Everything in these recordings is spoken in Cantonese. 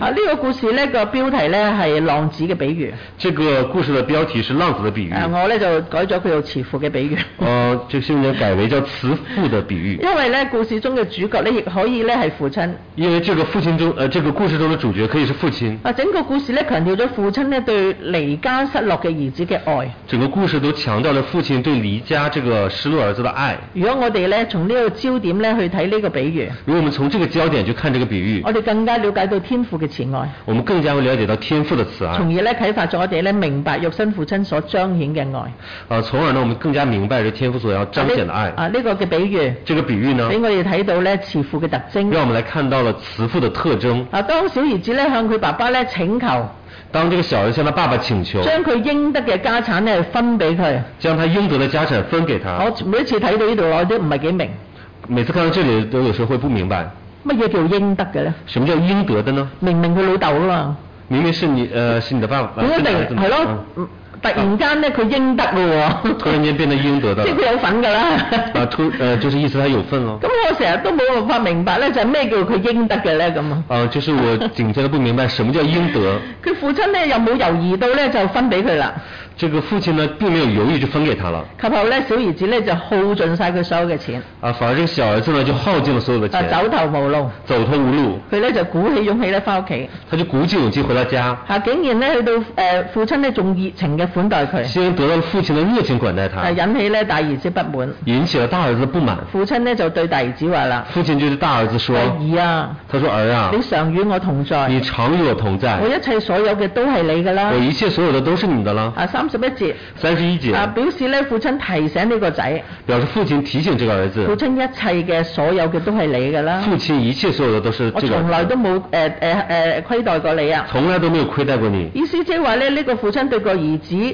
呢個故事呢個標題呢係浪子嘅比喻。 這個故事的標題是浪子的比喻。 我呢就改咗佢做慈父嘅比喻。 這個新人改為叫慈父的比喻。 因為呢故事中嘅主角呢亦可以呢係父親。 因為這個故事中的主角可以是父親。 整個故事呢強調咗父親呢對離家失落嘅兒子嘅愛。 整個故事都強調了父親對離家這個失落兒子的愛。 如果我哋呢從呢個焦點呢去睇呢個比喻。 如果我們從這個焦點去看這個比喻。 我哋更加了解到天父嘅慈愛。 我們更加會了解到天父的慈愛。 從而呢啟發咗我哋呢明白肉身父親所彰顯嘅愛。 從而呢我們更加明白這天父所要彰顯的愛。 呢個嘅比喻。 這個比喻呢。 俾我哋睇到呢慈父嘅特徵。 讓我們來看到了慈父的特徵。 當小兒子呢向佢爸爸呢請求。 當這個小兒向他爸爸請求， 將佢應得嘅家產呢分俾佢。 將他應得的家產分給他。 我每一次睇到呢度我都唔係幾明。 每次看到這裡都有時候會不明白。 乜嘢叫應得嘅呢？ 什麼叫應得的呢？ 明明佢老豆啊嘛。 明明是你的爸爸。 點解係咯？突然間呢佢應得喎。 突然間變得應得的。 即係佢有份㗎啦。 就是意思他有份咯。 咁我成日都冇辦法明白呢，就係咩叫佢應得嘅呢咁。 就是我緊張得不明白什麼叫應得。 佢父親呢又冇猶豫到呢就分俾佢啦。 這個父親呢並沒有猶豫就分給他了。 及後呢小兒子呢就耗盡晒佢所有嘅錢。 反而這個小兒子呢就耗盡了所有的錢。 走投無路。 走投無路。 佢呢就鼓起勇氣呢返屋企。 他就鼓起勇氣回到家。 竟然呢去到父親呢仲熱情嘅款待佢。 先得到了父親的熱情款待他。 引起呢大兒子不滿。 引起了大兒子的不滿。 父親呢就對大兒子話啦。 父親就對大兒子說： 兒啊， 他說兒啊， 你常與我同在。 你常與我同在。 我一切所有嘅都係你㗎啦。 我一切所有的都是你的啦。 31節。 31節。 表示呢父親提醒呢個仔。 表示父親提醒這個兒子。 父親一切嘅所有嘅都係你㗎啦。 父親一切所有的都是這個。 我從來都冇虧待過你啊。 從來都沒有虧待過你。 意思即係話呢個父親對個兒子。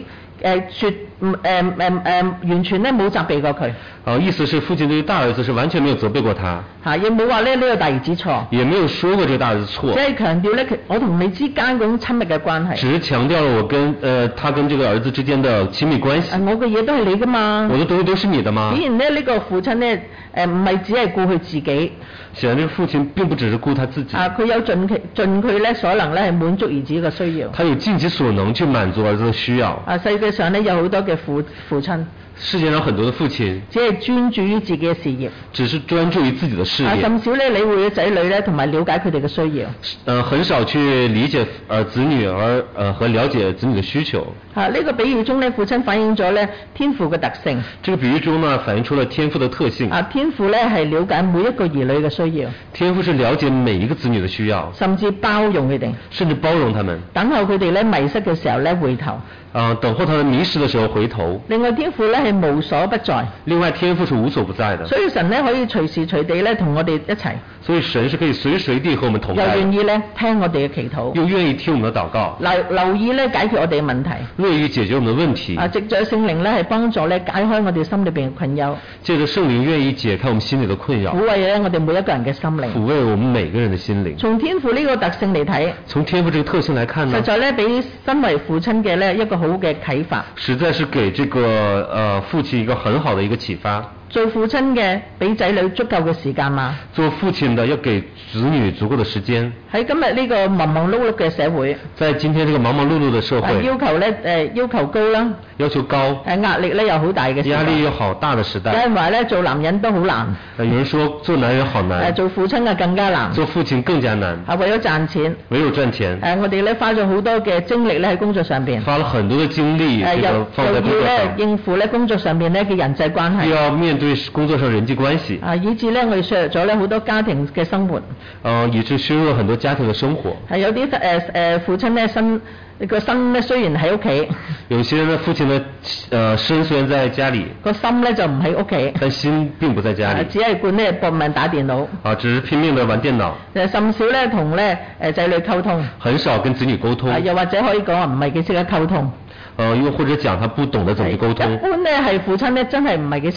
完全咧冇責備過佢。 意思是父親對大兒子是完全沒有責備過他。 亦冇話呢個大兒子錯。 也沒有說過這個大兒子錯。 只係強調咧，我同你之間嗰種親密嘅關係。 只是強調了我跟他跟這個兒子之間的親密關係。 我嘅嘢都係你㗎嘛。 我的東西都是你的嗎？ 顯然呢個父親呢，唔係只係顧佢自己。 顯然，這個父親並不只是顧他自己。 佢有盡佢咧所能咧係滿足兒子嘅需要。 他有盡其所能去滿足兒子的需要。 世界上呢有好多嘅父親。 世界上很多的父親只係專注於自己嘅事業。 只是專注於自己的事業。 甚少咧理會嘅仔女咧同埋了解佢哋嘅需要。 很少去理解子女和了解子女的需求。 呢個比喻中呢，父親反映咗呢天父嘅特性。 這個比喻中呢，反映出了天父的特性。 天父呢係了解每一個兒女嘅需要。 天父是了解每一個子女的需要。 甚至包容佢哋。 甚至包容他們。 等候佢哋呢迷失嘅時候呢回頭。 等候他們迷失的時候回頭。 另外天父呢係無所不在。 另外天父是無所不在的。 所以神呢可以隨時隨地呢同我哋一齊。 所以神是可以隨時隨地和我們同在。 又願意呢聽我哋嘅祈禱。 又願意聽我們的禱告。 留意呢解決我哋嘅問題。 樂於解決我們的問題。 藉着聖靈呢係幫助呢解開我哋心裏邊嘅困擾。 借着聖靈願意解開我們心裏的困擾。 撫慰呢我哋每一個人嘅心靈。 撫慰我們每個人的心靈。 從天父呢個特性嚟睇。 從天父這個特性來看呢。 實在呢俾身為父親嘅呢一個好嘅啟發。 實在是給這個父親一個很好的一個啟發。 做父親嘅俾仔女足夠嘅時間嘛？ 做父親的要給子女足夠的時間。 喺今日呢個忙忙碌碌嘅社會。 在今天這個忙忙碌碌的社會。 要求高啦。 要求高。 壓力咧又好大嘅時代。 壓力又好大的時代。有人話咧做男人都好難。 有人說做男人好難。 做父親更加難。 做父親更加難。 為咗賺錢。 唯有賺錢。 我哋咧花咗好多嘅精力咧喺工作上邊。 花了很多嘅精力。 又要咧應付咧工作上邊咧嘅人際關係。 要面對工作上人際關係。 以致咧我哋削弱咗咧好多家庭嘅生活。 以致削弱了很多家庭嘅生活。 有啲父親咧個身咧雖然喺屋企。 有些人嘅父親嘅身雖然在家裡。 個心咧就唔喺屋企。 但心並不在家裡。 只係慣咧搏命打電腦。 只是拼命地玩電腦。 甚少咧同咧仔女溝通。 很少跟子女溝通。 又或者可以講話唔係幾識得溝通。 又或者講他不懂得怎麼去溝通。 一般咧係父親咧真係唔係幾識得同咧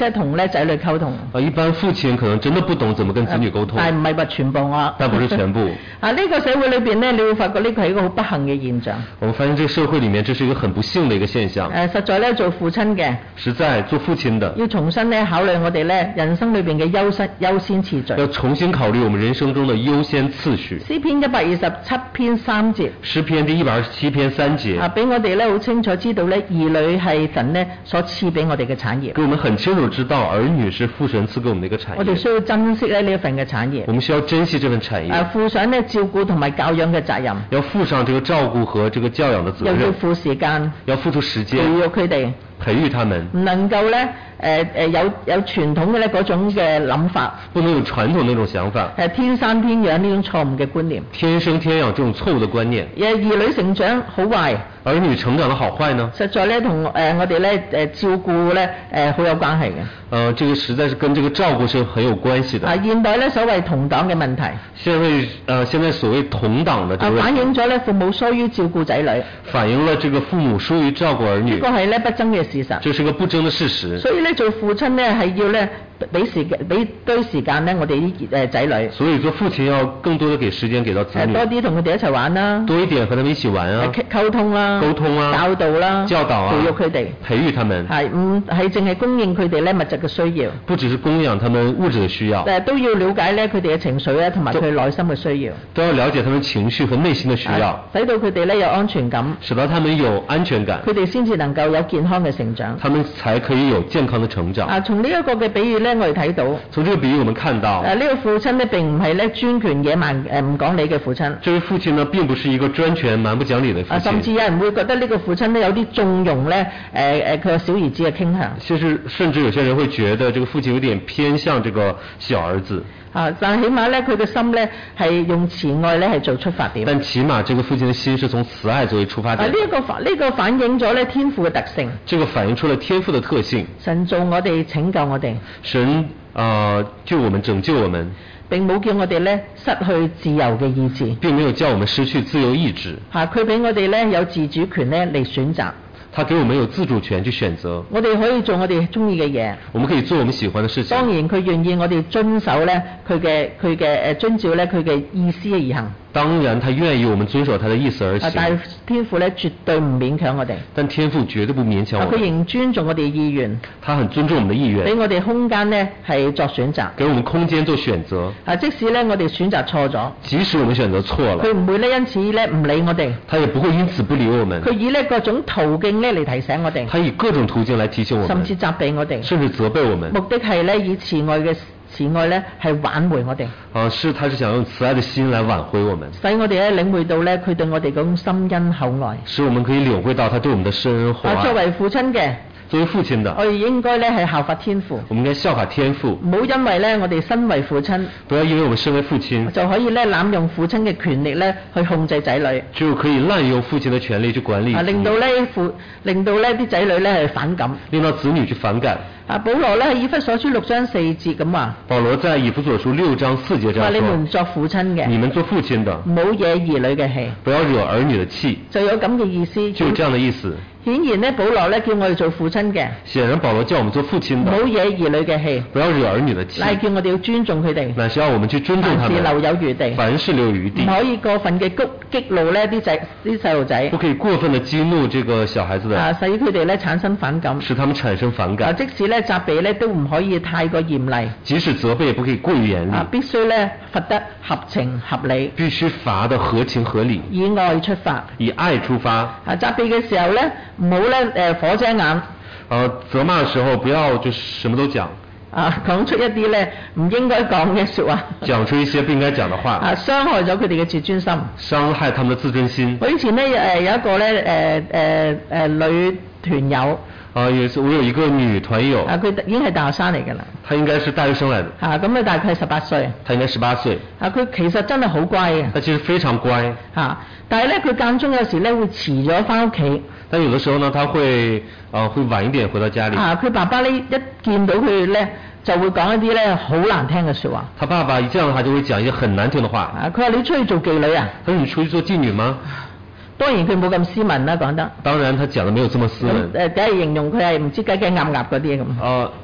仔女溝通。 一般父親可能真的不懂怎麼跟子女溝通， 但係唔係話全部啊。 但不是全部。 呢個社會裏邊呢，你會發覺呢個係一個好不幸嘅現象。 我們發現這個社會裡面，這是一個很不幸的一個現象。 實在呢，做父親嘅， 實在做父親的， 要重新呢考慮我哋呢人生裏邊嘅優先次序。 要重新考慮我們人生中的優先次序。 詩篇127篇3節。 詩篇第127篇3節。 俾我哋呢好清楚知道呢，兒女係神呢所賜俾我哋嘅產業。 給我們很清楚知道兒女是父神賜給我們的一個產業。 我哋需要珍惜呢一份嘅產業。 我們需要珍惜這份產業。 負上呢照顧同埋教養嘅責任。 要負上這個照顧和這個教養的責任。 又要付時間。 要付出時間。 培育佢哋。 培育他們。 唔能夠呢有傳統嘅呢嗰種嘅諗法。 不能有傳統那種想法。 天生天養呢種錯誤嘅觀念。 天生天養這種錯誤的觀念。 兒女成長好壞。 兒女成長的好壞呢？實在呢同我哋呢照顧呢好有關係嘅。 這個實在是跟這個照顧是很有關係的。 現代呢所謂同黨嘅問題。 現在所謂同黨的這個問題。 反映咗呢父母疏於照顧仔女。 反映了這個父母疏於照顧兒女。 呢個係呢不爭嘅事實。 這是個不爭的事實。 所以呢做父親呢係要呢俾多時間呢我哋啲仔女。 所以做父親要更多的給時間給到子女。 多啲同佢哋一齊玩啦。 多一點和他們一起玩啊。 溝通啦。 溝通啊。 教導啦。 教導啊。 培育佢哋。 培育他們。 唔係淨係供應佢哋呢物質嘅需要。 不只是供養他們物質嘅需要。 都要了解呢佢哋嘅情緒啊同埋佢內心嘅需要。 都要了解他們情緒和內心嘅需要。 使到佢哋呢有安全感。 使到他們有安全感。 佢哋先至能夠有健康嘅成長。 他們才可以有健康的成長。 從呢一個嘅比喻呢，我哋睇到。 從這個比喻我們看到。 呢個父親呢並唔係呢專權野蠻唔講理嘅父親。 這位父親呢並不是一個專權蠻不講理的父親。 甚至有人會覺得呢個父親呢有啲縱容呢佢個小兒子嘅傾向。 甚至有些人會覺得這個父親有點偏向這個小兒子。 但係起碼呢佢嘅心呢係用慈愛呢係做出發點。 但起碼這個父親的心是從慈愛作為出發點。 呢個反映咗呢天父嘅特性。 這個反映出了天父的特性。 神造我哋，拯救我哋。 神救我們，拯救我們。 並冇叫我哋呢失去自由嘅意志。 並沒有叫我們失去自由意志。 佢俾我哋呢有自主權呢嚟選擇。 他給我們有自主權去選擇。 我哋可以做我哋中意嘅嘢。 我們可以做我們喜歡的事情。 當然佢願意我哋遵守呢佢嘅遵照呢佢嘅意思而行。 當然他願意我們遵守他的意思而行。 但係天父呢絕對唔勉強我哋。 但天父絕對不勉強我們。 佢仍尊重我哋意願。 他很尊重我們的意願。 俾我哋空間呢係作選擇。 給我們空間做選擇。 即使呢我哋選擇錯咗。 即使我們選擇錯了。 佢唔會呢因此呢唔理我哋。 他也不會因此不理我們。 佢以呢各種途徑呢嚟提醒我哋。 他以各種途徑來提醒我們。 甚至責備我哋。 甚至責備我們。 目的係呢以慈愛呢係挽回我哋。 他是想用慈愛的心來挽回我們。 使我哋呢領會到呢佢對我哋嗰種深恩厚愛。 使我們可以領會到他對我們的深恩厚愛。 作為父親嘅。 作為父親的。 我哋應該呢係效法天父。 我們應該效法天父。 唔好因為呢我哋身為父親。 不要因為我們身為父親。 就可以呢濫用父親嘅權力呢去控制仔女。 就可以濫用父親的權力去管理。 令到呢啲仔女呢係反感。 令到子女去反感。 保羅呢喺以弗所書6章4節咁話。 保羅在以弗所書6章4節這樣說。 你們作父親嘅。 你們做父親的。 唔好惹兒女嘅氣。 不要惹兒女的氣。 就有咁嘅意思。 就有這樣的意思。 顯然呢保羅呢叫我哋做父親嘅。 顯然保羅叫我們做父親的。 唔好惹兒女嘅氣。 不要惹兒女的氣。 乃叫我哋要尊重佢哋。 乃是要我們去尊重他們。 凡事留有餘地。 凡事留有餘地。 唔可以過分嘅激怒呢啲細路仔。 不可以過分的激怒這個小孩子的。 使佢哋呢產生反感。 使他們產生反感。 即使呢責備呢都唔可以太過嚴厲。 即使責備也不可以過於嚴厲。 必須呢罰得合情合理。 必須罰得合情合理。 以愛出發。 以愛出發。 責備嘅時候呢唔好呢火遮眼。 責罵的時候不要就什麼都講。 講出一啲呢唔應該講嘅說話。 講出一些不應該講的話。 傷害咗佢哋嘅自尊心。 傷害他們的自尊心。 我以前呢有一個呢女團友。 也是我有一個女團友。 佢已經係大學生嚟㗎啦。 她應該是大學生來的。 咁佢大概18歲。 她應該18歲。 佢其實真係好乖嘅。 她其實非常乖。 但係呢佢間中有時呢會遲咗返屋企。 但有的時候呢，她會晚一點回到家裡。 佢爸爸呢一見到佢呢就會講一啲呢好難聽嘅說話。 她爸爸一見到她就會講一些很難聽的話。 佢話你出去做妓女啊？ 他說你出去做妓女嗎？ 當然佢冇咁斯文啦，講得。 當然，他講得沒有這麼斯文。 梗係形容佢係唔知雞雞鴨鴨嗰啲咁。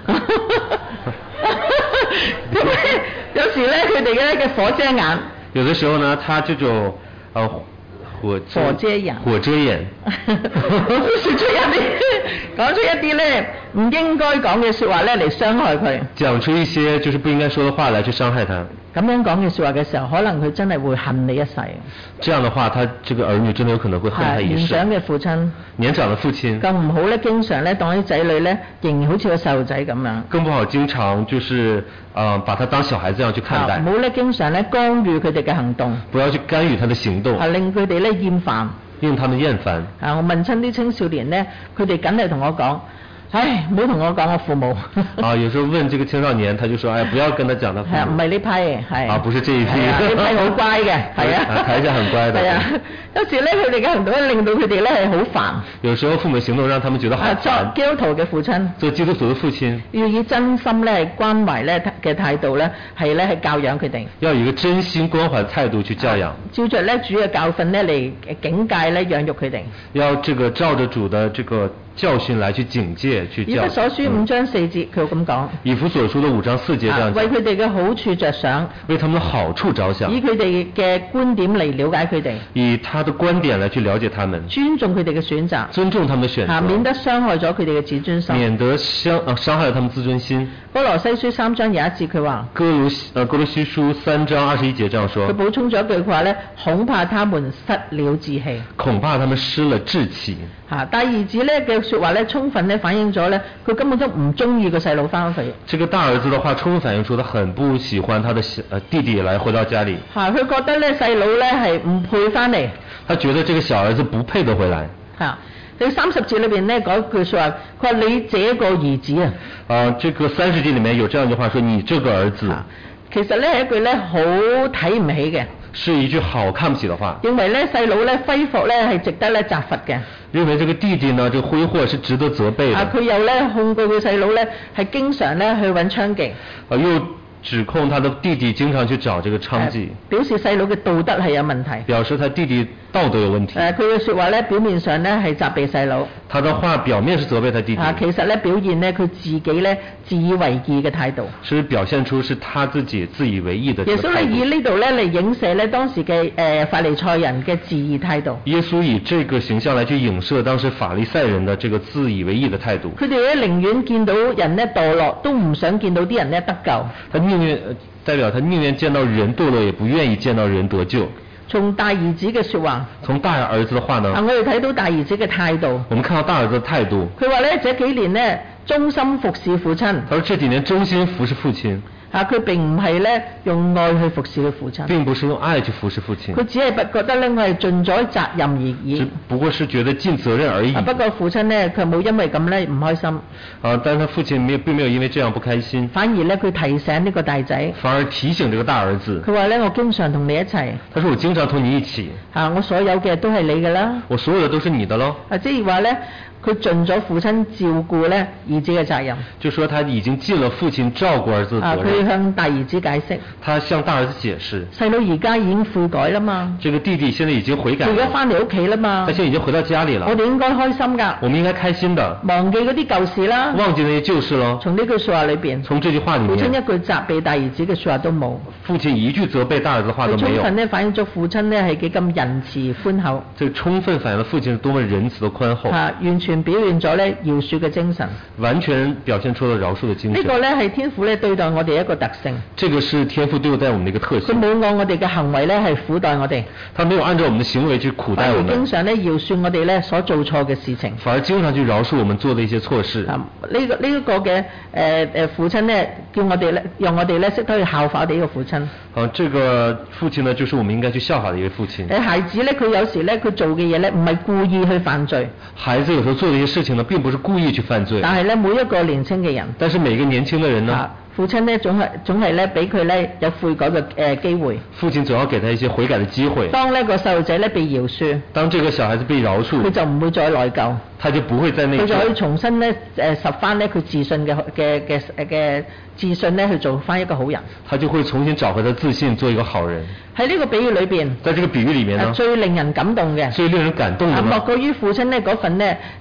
咁咧有時咧佢哋嘅火遮眼。 有的時候呢，他這種火遮眼， 說出一啲講出一啲咧唔應該講嘅說話咧嚟傷害佢。 講出一些就是不應該說的話來去傷害他。 咁樣講嘅說話嘅時候，可能佢真係會恨你一世。 這樣的話，他這個兒女真的有可能會恨他一世。 年長嘅父親， 年長的父親更唔好咧，經常咧當啲仔女咧，仍然好似個細路仔咁樣。 更不好經常就是把他當小孩子這樣去看待。 唔好咧，經常咧干預佢哋嘅行動。 不要去干預他的行動。 令佢哋咧厭煩。 令他們厭煩。 我問親啲青少年咧，佢哋梗係同我講。唉，唔好同我講我父母。 有時候問這個青少年，他就說：哎，不要跟他講他父母。 唔係呢批嘅，係。 不是這一批。 呢批好乖嘅，係啊。 還是很乖的。 係啊，有時咧佢哋嘅行動令到佢哋咧係好煩。 有時候父母行動讓他們覺得好煩。 作基督徒嘅父親。 做基督徒嘅父親。 要以真心咧關懷咧嘅態度咧，係教養佢哋。 要以一個真心關懷態度去教養。 照着咧主嘅教訓咧嚟警戒咧養育佢哋。 要這個照着主的這個教訓來去警戒去教。 以弗所書5章4節佢咁講。 以弗所書的5章4節這樣講。 為佢哋嘅好處着想。 為他們的好處着想。 以佢哋嘅觀點嚟了解佢哋。 以他的觀點來去了解他們。 尊重佢哋嘅選擇。 尊重他們的選擇。 免得傷害咗佢哋嘅自尊心。 免得傷害了他們自尊心。 歌羅西書3章有一節佢話。 歌羅西書3章21節這樣說。 佢補充咗一句話咧，恐怕他們失了志氣。 恐怕他們失了志氣。 大兒子咧嘅說話咧，充分咧反映咗咧，佢根本都唔中意個細佬翻屋企。 這個大兒子的話，充分反映出他很不喜歡他的弟弟來回到家裏。 佢覺得咧細佬咧係唔配翻嚟。 他覺得這個小兒子不配得回來。 佢30節裏邊咧講句說話，佢話你這個兒子啊。 這個30節裏面有這樣一句話說，你這個兒子。 其實咧係一句咧好睇唔起嘅。 是一句好看不起的話。 認為咧細佬咧揮霍咧係值得咧責罰嘅。 認為這個弟弟呢，這個揮霍是值得責備的。 佢又咧控告佢細佬咧係經常咧去揾娼妓。 又指控他的弟弟經常去找這個娼妓。 表示細佬嘅道德係有問題。 表示他弟弟道德有問題。 佢嘅說話咧表面上咧係責備細佬。 他的話表面是責備他弟弟。 其實咧表現咧佢自己咧自以為義嘅態度。 是表現出是他自己自以為義的態度。 耶穌以呢度咧嚟影射咧當時嘅法利賽人嘅自義態度。 耶穌以這個形象來去影射當時法利賽人的這個自以為義的態度。 佢哋咧寧願見到人咧墮落，都唔想見到啲人咧得救。 代表他寧願見到人墮落，也不願意見到人得救。 從大兒子嘅說話。 從大兒子的話呢？ 我哋睇到大兒子嘅態度。 我們看到大兒子的態度。 佢話咧，這幾年呢，忠心服侍父親。 他說這幾年忠心服侍父親。 佢並唔係咧用愛去服侍佢父親。 並不是用愛去服侍父親。 佢只係覺得咧，我係盡咗責任而已。 只不過是覺得盡責任而已。 不過父親呢，佢冇因為咁咧唔開心。 但是他父親並沒有因為這樣不開心。 反而咧，佢提醒呢個大仔。 反而提醒這個大兒子。 佢話咧，我經常同你一齊。 他說我經常同你一起。 我所有嘅都係你㗎啦。 我所有的都是你的咯。 即係話咧。佢盡咗父親照顧咧兒子嘅責任， 就說他已經盡了父親照顧兒子的責任。 佢向大兒子解釋， 他向大兒子解釋， 細佬而家已經悔改啦嘛， 這個弟弟現在已經悔改了， 佢而家翻嚟屋企啦嘛， 他現在已經回到家裏了， 我哋應該開心噶， 我們應該開心的， 忘記嗰啲舊事啦， 忘記那些舊事咯。 從呢句說話裏邊， 從這句話裏面， 父親一句責備大兒子嘅說話都冇， 父親一句責備大兒子的話都沒有， 充分咧反映咗父親咧係幾咁仁慈寬厚， 這充分反映了父親是多麼仁慈的寬厚， 完全表現咗咧饒恕嘅精神， 完全表現出了饒恕的精神。 呢個咧係天父咧對待我哋一個特性。 這個是天父對待我們的一個特性。 佢冇按我哋嘅行為咧係苦待我哋。 他沒有按照我們的行為去苦待我們。 經常咧饒恕我哋咧所做錯嘅事情。 反而經常去饒恕我們做的一些錯事。 呢一個嘅父親咧，叫我哋咧，讓我哋咧識得去效法我哋呢個父親。 這個父親呢，就是我們應該去效法的一位父親。 孩子咧，佢有時咧，佢做嘅嘢咧，唔係故意去犯罪。 孩子有時候做的一些事情呢，並不是故意去犯罪。 但係咧，每一個年輕嘅人。 但是每個年輕的人呢？ 父親咧總係咧俾佢咧有悔改嘅機會。 父親總要給他一些悔改的機會。 當呢個細路仔咧被饒恕。 當這個小孩子被饒恕。 佢就唔會再內疚。 他就不會再內疚。 佢就可以重新咧拾翻咧佢自信嘅自信咧去做翻一個好人。 他就會重新找回他自信，做一個好人。 喺呢個比喻裏邊。 在這個比喻裏面呢？ 最令人感動嘅。 最令人感動嘅。 莫過於父親咧嗰份咧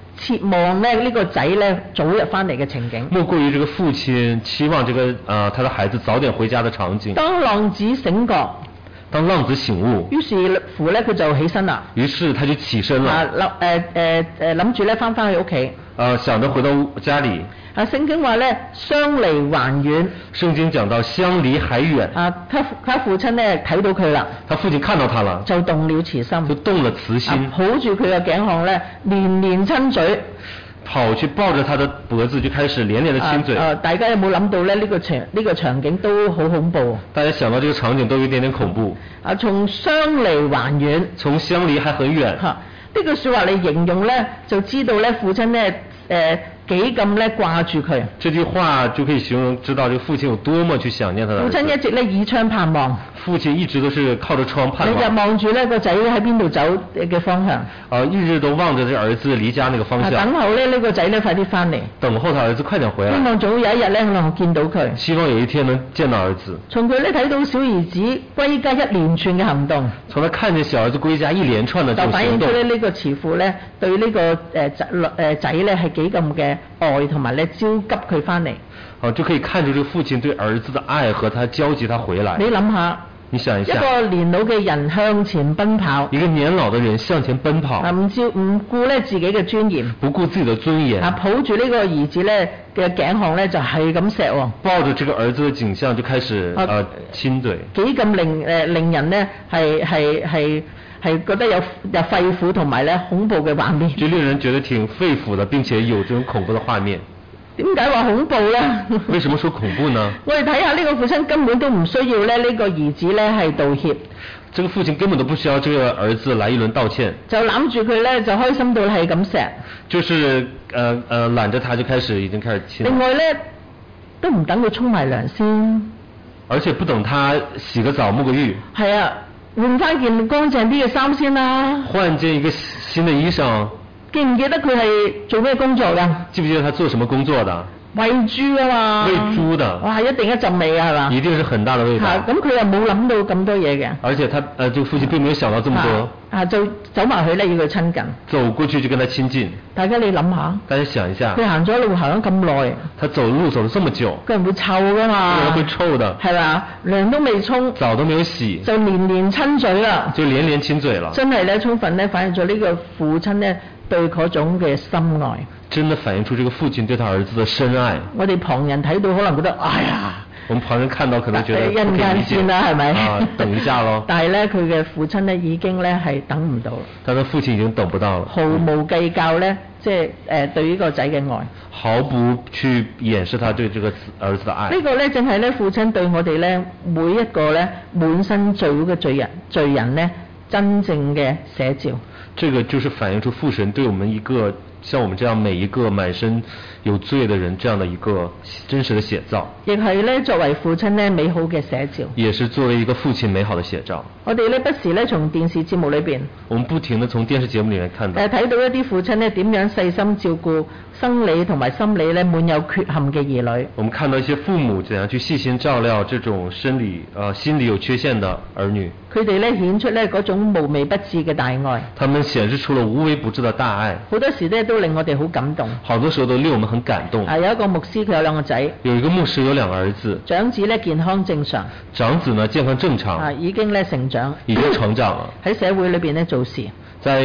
切望咧呢個仔咧早日翻嚟嘅情景。 莫過於這個父親期望這個他的孩子早點回家的場景。 當浪子醒覺， 當浪子醒悟， 於是乎咧佢就起身啦。 於是他就起身了。 諗住咧翻去屋企。 想着回到家裡。 聖經話咧相離還遠。 聖經講到相離還遠。 他父親咧睇到佢啦。 他父親看到他了。就動了慈心。 就動了慈心。 抱住佢嘅頸項咧，連連親嘴。 跑去抱着他的脖子就開始連連的親嘴。 大家有冇諗到咧？呢個場景都好恐怖。 大家想到這個場景都有點點恐怖。 從相離還遠。 從相離還很遠。 呢句説話嚟形容咧，就知道咧父親咧幾咁咧掛住佢。這句話就可以形容知道這個父親有多麼去想念他的兒子。 父親一直咧倚窗盼望。 父親一直都是靠着窗盼望。 你就望住咧個仔喺邊度走嘅方向。 一直都望着這兒子離家那個方向。 等候咧呢個仔咧快啲翻嚟。 等候他兒子快點回來。 希望總有一日咧可能見到佢。 希望有一天能見到兒子。 從佢咧睇到小兒子歸家一連串嘅行動。 從他看見小兒子歸家一連串的這種行動。 就反映出咧呢個慈父咧對呢個仔咧係幾咁嘅愛同埋咧焦急佢翻嚟。 就可以看出這個父親對兒子的愛和他焦急他回來。 你諗下。 你想一下， 一個年老嘅人向前奔跑， 一個年老的人向前奔跑， 唔顧咧自己嘅尊嚴， 不顧自己的尊嚴， 抱住呢個兒子咧嘅頸項咧就係咁錫喎， 抱着這個兒子的頸項就開始親嘴， 幾咁令人咧係覺得有肺腑同埋咧恐怖嘅畫面， 就令人覺得挺肺腑的，並且有這種恐怖的畫面。 點解話恐怖咧？ 為什麼說恐怖呢？ 我哋睇下呢個父親根本都唔需要咧呢個兒子咧係道歉。 這個父親根本都不需要這個兒子來一輪道歉。 就攬住佢咧就開心到係咁錫。 就是攬着他就已經開始親。 另外咧都唔等佢沖埋涼先。 而且不等他洗個澡沐個浴。係啊，換翻件乾淨啲嘅衫先啦。 換件一個新的衣裳。 記唔記得佢係做咩工作㗎？ 記唔記得他做什麼工作的？ 餵豬啊嘛。 餵豬的。 哇，一定一陣味啊，係嘛？ 一定是很大的味道。 咁佢又冇諗到咁多嘢嘅。 而且他這個父親並沒有想到這麼多。 就走埋去咧，要佢親近。 走過去就跟他親近。 大家你諗下。 大家想一下。 佢行咗路行咗咁耐。 他走路走了這麼久。 個人會臭㗎嘛。 個人會臭的。 係嘛？涼都未沖。 澡都沒有洗。 就連連親嘴啦。 就連連親嘴了。 真係咧，充分咧反映咗呢個父親咧對嗰種嘅深愛。 真的反映出這個父親對他兒子的深愛。 我哋旁人睇到可能覺得，哎呀， 我們旁人看到可能覺得不可以理解。 一陣間先啦，係咪？ 等一下咯。 但係咧，佢嘅父親咧已經咧係等唔到。 他的父親已經等不到了。 毫無計較咧，即係對呢個仔嘅愛。 毫不去掩飾他對這個兒子的愛。 呢個咧正係咧父親對我哋咧每一個咧滿身罪污嘅罪人咧真正嘅寫照。 這個就是反映出父神對我們一個像我們這樣每一個滿身有罪的人這樣的一個真實的寫照。亦係咧作為父親咧美好嘅寫照。也是作為一個父親美好的寫照。 我哋咧不時咧從電視節目裏邊， 我們不停地從電視節目裏面看到。 睇到一啲父親咧點樣細心照顧生理同埋心理咧滿有缺陷嘅兒女。 我們看到一些父母怎樣去細心照料這種心理有缺陷的兒女。 佢哋咧顯出咧嗰種無微不至嘅大愛。 他們顯示出了無微不至的大愛。 好多時咧都令我哋好感動。 好多時候都令我們很感動。 有一個牧師佢有兩個仔。 有一個牧師有兩個兒子。 長子咧健康正常。 長子呢健康正常。 已經咧成長。 已經成長了。 喺社會裏邊咧做事。 在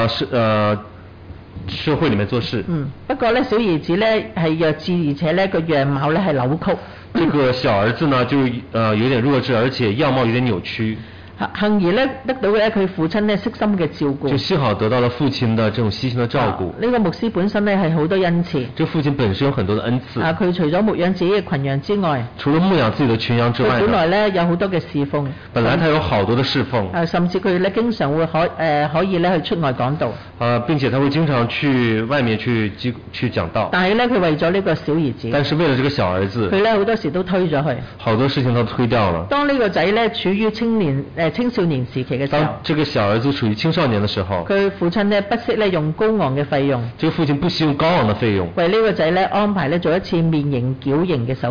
社會裏面做事。 不過咧小兒子咧係弱智，而且咧個樣貌咧係扭曲。 這個小兒子呢就有點弱智，而且樣貌有點扭曲。 幸而咧得到咧佢父親咧悉心嘅照顧。 就幸好得到了父親的這種悉心的照顧。 呢個牧師本身咧係好多恩賜。 這個父親本身有很多的恩賜。 佢除咗牧養自己嘅群羊之外， 除了牧養自己的群羊之外， 佢本來咧有好多嘅侍奉。 本來他有好多的侍奉。 甚至佢咧經常會可以咧去出外講道。 並且他會經常去外面去講道。 但係咧佢為咗呢個小兒子。 但是為了這個小兒子。 佢咧好多時都推咗佢。 好多事情都推掉了。 當呢個仔咧處於青少年時期嘅時候， 當這個小兒子處於青少年的時候， 佢父親咧不惜咧用高昂嘅費用， 這個父親不惜用高昂的費用， 為呢個仔咧安排咧做一次面型矯形嘅手術，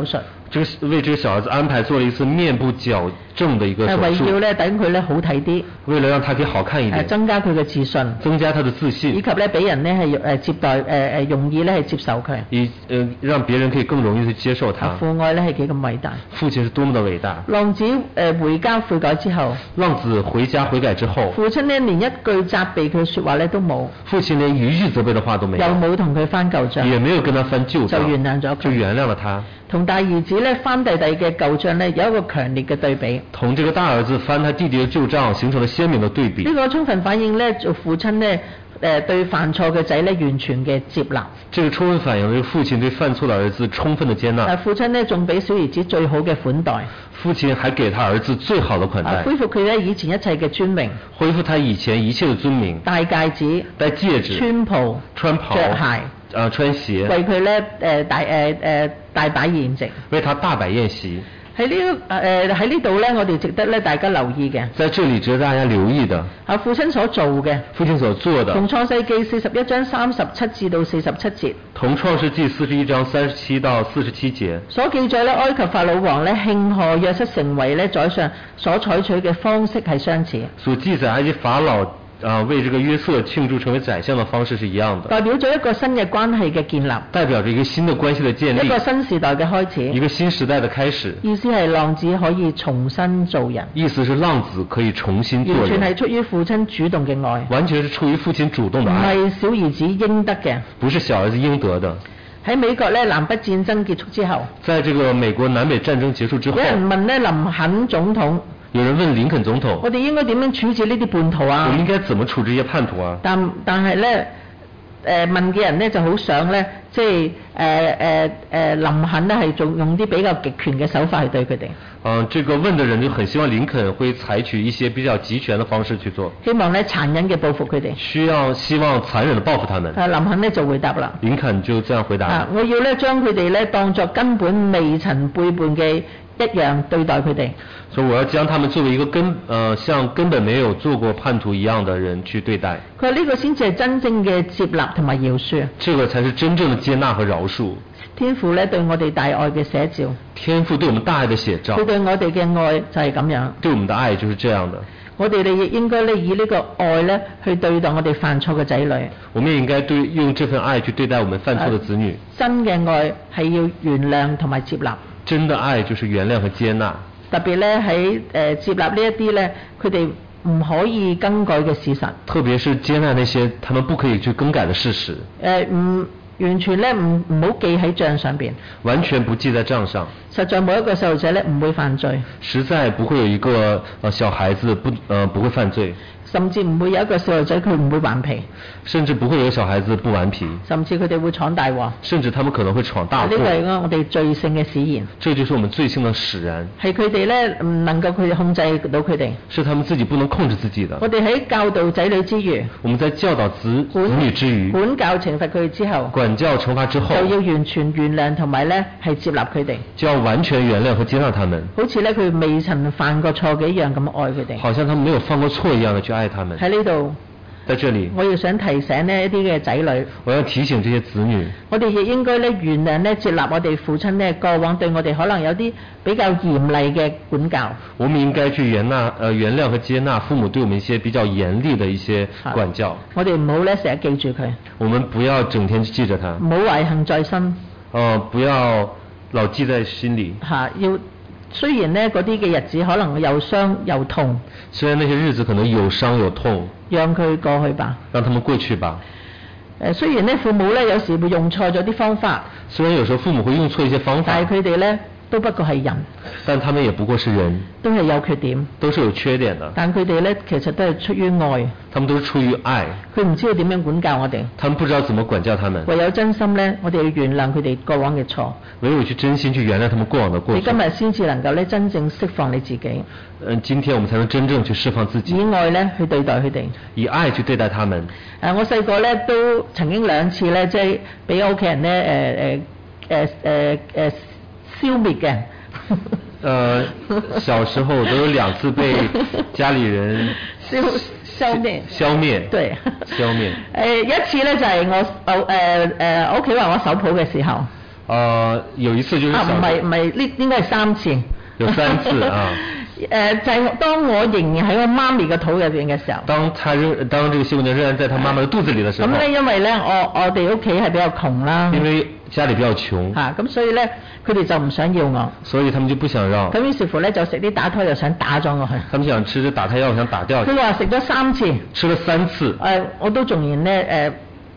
為這個小兒子安排做了一次面部矯正的一個手術， 為要咧等佢咧好睇啲， 為了讓他可以好看一點， 增加佢嘅自信， 增加他的自信， 以及咧俾人咧係接待容易咧係接受佢， 讓別人可以更容易去接受他。 父愛咧係幾咁偉大， 父親是多麼的偉大。 浪子回家悔改之後， 浪子回家悔改之後， 父親咧連一句責備佢嘅說話咧都冇， 父親連一句責備的話都沒有， 又冇同佢翻舊賬， 也沒有跟他翻舊賬， 就原諒咗佢， 就原諒了他。 同大兒子咧翻弟弟嘅舊賬咧有一個強烈嘅對比， 同這個大兒子翻他弟弟嘅舊賬形成了鮮明的對比。 呢個充分反映咧做父親咧對犯錯嘅仔咧完全嘅接納。 這個充分反映了父親對犯錯的兒子充分的接納。 父親咧仲俾小兒子最好嘅款待。 父親還給他兒子最好的款待。 恢復佢咧以前一切嘅尊榮。 恢復他以前一切的尊名。 戴戒指。 戴戒指。 穿袍。 穿袍。 着鞋。 穿鞋。 為佢咧大擺宴席。 為他大擺宴席。 喺呢度咧，我哋值得咧大家留意嘅。 在這裡值得大家留意的。 父親所做嘅。 父親所做的。 從創世記41章37至到47節。 同創世記41章37到47節。所記載咧，埃及法老王咧慶賀約瑟成為咧宰相所採取嘅方式係相似。 所記載埃及法老為這個約瑟慶祝成為宰相的方式是一樣的， 代表咗一個新嘅關係嘅建立， 代表着一個新的關係的建立， 一個新時代嘅開始， 一個新時代的開始。 意思係浪子可以重新做人， 意思是浪子可以重新做人， 完全係出於父親主動嘅愛， 完全是出於父親主動的愛， 唔係小兒子應得嘅， 不是小兒子應得的。 喺美國咧南北戰爭結束之後， 在這個美國南北戰爭結束之後， 有人問咧林肯總統。 有人問林肯總統， 我哋應該點樣處置呢啲叛徒啊？ 我們應該怎麼處置這些叛徒啊？ 但係咧，問嘅人咧就好想咧，即係林肯咧係仲用啲比較極權嘅手法去對佢哋。 這個問的人就很希望林肯會採取一些比較極權的方式去做， 希望咧殘忍嘅報復佢哋。 希望殘忍的報復他們。 林肯咧就回答啦。 林肯就這樣回答。 我要咧將佢哋咧當作根本未曾背叛嘅一樣對待佢哋。 所以我要將他們作為一個像根本沒有做過叛徒一樣的人去對待。 佢話呢個先至係真正嘅接納同埋饒恕。 這個才是真正的接納和饒恕。 天父咧對我哋大愛嘅寫照。 天父對我們大愛的寫照。 佢對我哋嘅愛就係咁樣。 對我們的愛就是這樣的。 我哋亦應該咧以呢個愛咧去對待我哋犯錯嘅仔女。 我們也應該用這份愛去對待我們犯錯的子女。 真嘅愛係要原諒同埋接納。 真的愛就是原諒和接納。 特別咧喺接納呢一啲咧，佢哋唔可以更改嘅事實。 特別是接納那些他們不可以去更改的事實。 完全咧唔好記喺賬上邊。 完全不記在賬上。 實在冇一個細路仔咧唔會犯罪。 實在不會有一個小孩子不會犯罪。 甚至唔會有一個細路仔佢唔會頑皮。 甚至不會有小孩子不頑皮。 甚至佢哋會闖大禍。 甚至他們可能會闖大禍。 呢個係我哋罪性嘅使然。 這就是我們罪性的使然。 係佢哋咧唔能夠佢哋控制到佢哋。 是他們自己不能控制自己的。 我哋喺教導仔女之餘。 我們在教導子女之餘。 管教懲罰佢哋之後。 管教懲罰之後。 就要完全原諒同埋咧係接納佢哋。 就要完全原諒和接納他們。 好似咧佢未曾犯過錯嘅一樣咁愛佢哋。 好像他們沒有犯過錯一樣的去愛他們。 喺呢度。 在這裡， 我要想提醒呢一啲嘅仔女， 我要提醒這些子女， 我哋亦應該咧原諒咧接納我哋父親咧過往對我哋可能有啲比較嚴厲嘅管教。 我們應該去原諒和接納父母對我們一些比較嚴厲的一些管教。 我哋唔好咧成日記住佢。 我們不要整天記着他。 唔好懷恨在心。 不要老記在心裡。 要。雖然呢嗰啲嘅日子可能又傷又痛， 雖然那些日子可能有傷有痛， 讓佢過去吧， 讓他們過去吧。 雖然呢父母呢有時會用錯咗啲方法， 雖然有時候父母會用錯一些方法， 但係佢哋呢都不過係人， 但他們也不過是人， 都係有缺點， 都是有缺點的。 但佢哋呢其實都係出於愛， 他們都是出於愛。 佢唔知道點樣管教我哋， 他們不知道怎麼管教他們。 唯有真心呢，我哋要原諒佢哋過往嘅錯。 唯有去真心去原諒他們過往的過錯。 你今日先至能夠咧真正釋放你自己。 今天我們才能真正去釋放自己。 以愛咧去對待佢哋。 以愛去對待他們。 我細個咧都曾經2次咧，即係俾屋企人咧消滅嘅。 小時候都有2次被家裡人消滅。 對。 消滅。 一次咧就係我屋企話我手抱嘅時候。 有一次就是唔係呢應該係3次。 有3次啊。 就係當我仍然喺我媽咪嘅肚入邊嘅時候。 當這個謝姑娘仍然在她媽媽的肚子裡的時候。咁咧，因為咧我哋屋企係比較窮啦。 因為家裡比較窮。 咁所以咧，佢哋就唔想要我。 所以他們就不想讓。 咁於是乎咧，就食啲打胎藥，想打咗我去。他們想吃啲打胎藥，想打掉。 佢話食咗3次。 吃了3次。 我都仲然咧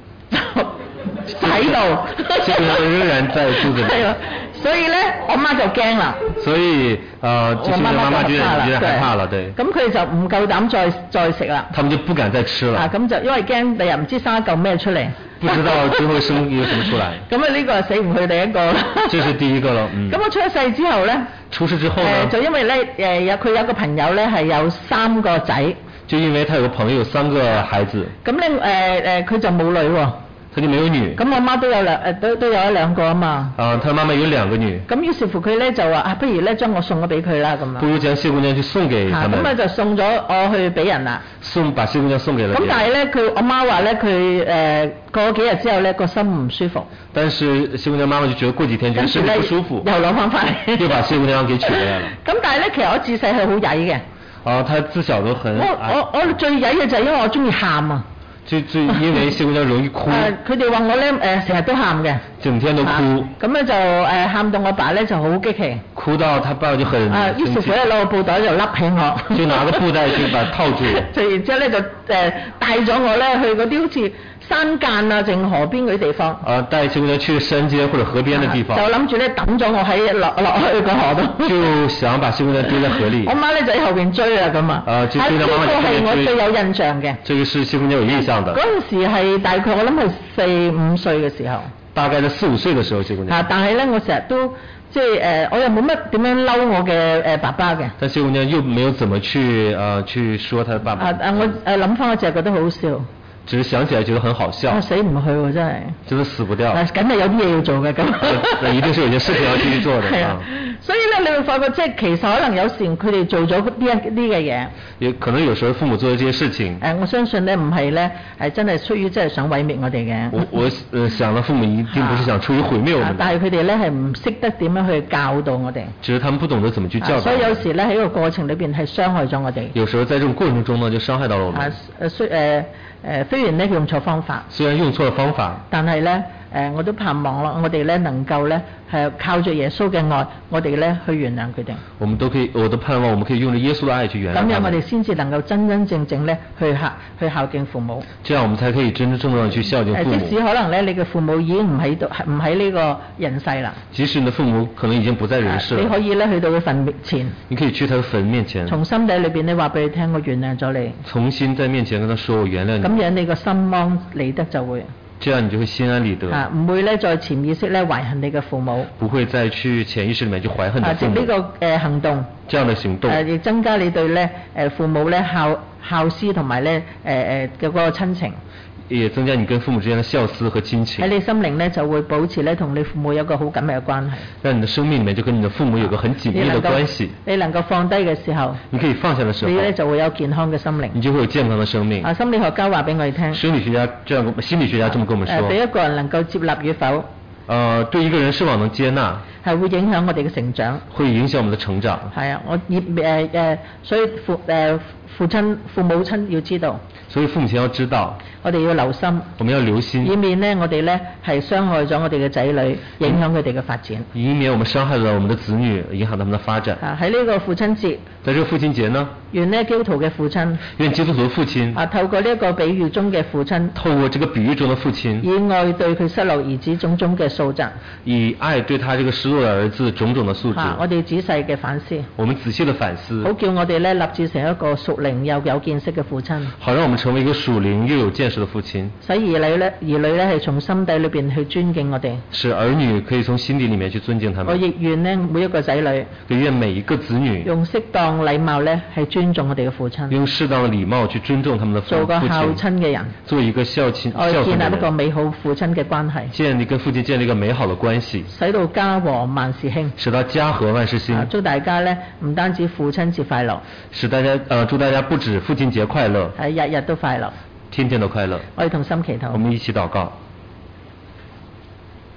喺度。 謝姑娘仍然在肚子裡。 係啊，所以咧，我媽就驚啦。 所以謝姑娘媽媽就害怕了，對。 咁佢就唔夠膽再食啦。 他們就不敢再吃了。 咁就因為驚第日唔知生一嚿咩出嚟。 不知道最後生一個什麼出來。咁呢個係死唔去第一個啦。 這是第一個咯。 咁我出咗世之後咧。 出世之後呢？ 就因為咧佢有個朋友咧係有3個仔。 就因為他有個朋友有3個孩子。 咁咧佢就冇女喎。 他就沒有女。 咁我媽都有都有1-2個啊嘛。 他媽媽有2個女。 咁於是乎佢咧就話不如咧將我送咗俾佢啦咁啊。 不如將謝姑娘去送給他們。 咁就送咗我去俾人啦。 把謝姑娘送給了別人。 咁但係咧我媽話咧佢過咗幾日之後咧個心唔舒服。 但是謝姑娘媽媽就覺得過幾天覺得身體不舒服。 又攞翻返嚟。 又把謝姑娘給娶回來了。 咁但係咧其實我自細係好曳嘅。 他自小都很。 我最曳嘅就係因為我中意喊啊。 因為謝姑娘容易哭。 佢哋話我咧成日都喊嘅。 整天都哭。 咁咧就喊到我爸咧就好激氣。 哭到他爸就很生氣。於是乎咧攞個布袋就笠起我。 就拿個布袋就把套住。 就然之後咧就帶咗我咧去嗰啲好似山間啊，淨河邊嗰啲地方。 帶謝姑娘去山間或者河邊嘅地方。 就諗住咧抌咗我喺落去個河度。 就想把謝姑娘丟在河裡。 我媽咧就喺後邊追啦咁啊。 就謝姑娘媽媽就係我最有印象嘅。 這個是謝姑娘有印象的。 嗰陣時係大概我諗係4-5歲嘅時候。 大概在4-5歲嘅時候，謝姑娘。 但係咧我成日都即係我又冇乜點樣嬲我嘅爸爸嘅。 但謝姑娘又沒有怎麼去說她的爸爸。 我諗翻我就係覺得好笑。 只是想起來覺得很好笑。 死唔去喎真係。 真係死不掉。 梗係有啲嘢要做嘅咁。 那一定是有件事情要繼續做的。 係啊。所以咧，你會發覺即係其實可能有時佢哋做咗呢一啲嘅嘢。也可能有時候父母做咗這些事情。 我相信咧唔係咧係真係出於真係想毀滅我哋嘅。 我想啦，父母一定不是想出於毀滅我們。 但係佢哋咧係唔識得點樣去教導我哋。 只是他們不懂得怎麼去教導。 所以有時咧喺個過程裏邊係傷害咗我哋。 有時候在這種過程中呢，就傷害到了我們。 雖然咧用錯方法。 雖然用錯了方法。 但係咧我都盼望咯，我哋咧能夠咧係靠着耶穌嘅愛，我哋咧去原諒佢哋。 我都盼望我們可以用着耶穌的愛去原諒。咁樣我哋先至能夠真真正正咧去孝敬父母。 這樣我們才可以真真正正去孝敬父母。 即使可能咧你嘅父母已經唔喺呢個人世啦。 即使你的父母可能已經不在人世了。 你可以咧去到佢墳前。 你可以去他的墳面前。 從心底裏邊咧話俾佢聽，我原諒咗你。 重新在面前跟他說我原諒你。 咁樣你個心安理得就會。 這樣你就會心安理得。 唔會咧再潛意識咧懷恨你嘅父母。 不會再去潛意識裏面去懷恨你的父母。 呢個行動。這樣的行動。亦增加你對咧父母咧孝思同埋咧嘅嗰個親情。 也增加你跟父母之間的孝思和親情。喺你心靈咧就會保持咧同你父母有個好緊密嘅關係。 讓你的生命裏面就跟你的父母有個很緊密的關係。 你能夠放低嘅時候。 你可以放下的時候。 你咧就會有健康嘅心靈。 你就會有健康的生命。 心理學家話俾我哋聽。 心理學家這麼跟我們說。 對一個人能夠接納與否。 對一個人是否能接納。 係會影響我哋嘅成長。 會影響我們的成長。 係啊，所以父母親要知道。 所以父母親要知道。 我哋要留心。 我們要留心。 以免呢，我哋呢係傷害咗我哋嘅仔女，影響佢哋嘅發展。 以免我們傷害了我們的子女，影響他們的發展。 喺呢個父親節。 在這個父親節呢？ 願呢基督徒嘅父親。 願基督徒嘅父親。 透過呢一個比喻中嘅父親。 透過這個比喻中的父親。 以愛對佢失落兒子種種嘅素質。 以愛對他這個失落的兒子種種的素質。 我哋仔細嘅反思。 我們仔細的反思。 好叫我哋呢立志成一個屬靈又有見識嘅父親。 好讓我們成為一個屬靈又有見識的父親。 使兒女呢係從心底裏邊去尊敬我哋。 使兒女可以從心底裏面去尊敬他們。 我亦願呢每一個仔女。 我願每一個子女。 用適當禮貌呢係尊重我哋嘅父親。 用適當的禮貌去尊重他們的父親。 做個孝親嘅人。 做一個孝親。 我建立一個美好父親嘅關係。 跟父親建立一個美好的關係。 使到家和萬事興。 使到家和萬事興。 祝大家呢唔單止父親節快樂。 祝大家不止父親節快樂。 係日日都快樂。 天天都快樂。 我哋同心祈禱。 我們一起禱告。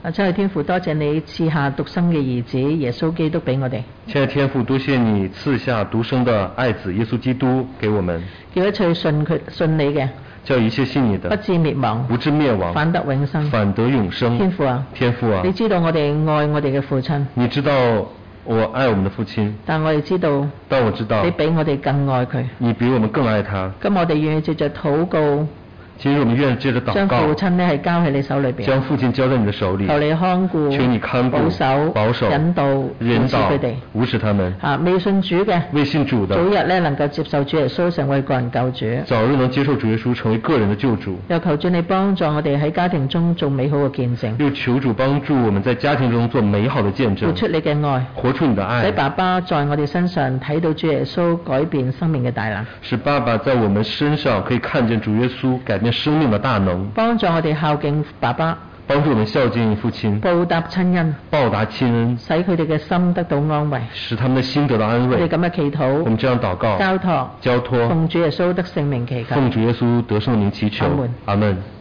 親愛天父，多謝你賜下獨生嘅兒子耶穌基督俾我哋。 親愛天父，多謝你賜下獨生的愛子耶穌基督給我們， 叫一切信你嘅， 叫一切信你的， 不至滅亡， 不至滅亡， 反得永生， 反得永生。 天父啊， 天父啊， 你知道我哋愛我哋嘅父親， 你知道我愛我們的父親， 但我哋知道， 但我知道你比我哋更愛佢， 你比我們更愛他。 咁我哋願意藉着禱告。 其實我們願意借着禱告， 將父親呢係交喺你手裏邊， 將父親交在你的手裏， 求你看顧， 求你看顧，保守， 引導佢哋， 扶持他們。 未信主嘅， 未信主的， 早日呢能夠接受主耶穌成為個人救主， 早日能接受主耶穌成為個人的救主。 又求主你幫助我哋喺家庭中做美好嘅見證， 又求主幫助我們在家庭中做美好的見證， 活出你嘅愛， 活出你的愛， 使爸爸在我哋身上睇到主耶穌改變生命嘅大能， 使爸爸在我們身上可以看見主耶穌改變生命的大能， 幫助我哋孝敬爸爸， 幫助我們孝敬父親， 報答親恩， 報答親恩， 使佢哋嘅心得到安慰， 使他們的心得到安慰。 我哋咁嘅祈禱， 我們這樣禱告， 交託， 奉主耶穌得聖名祈求， 奉主耶穌得聖名祈求，阿門。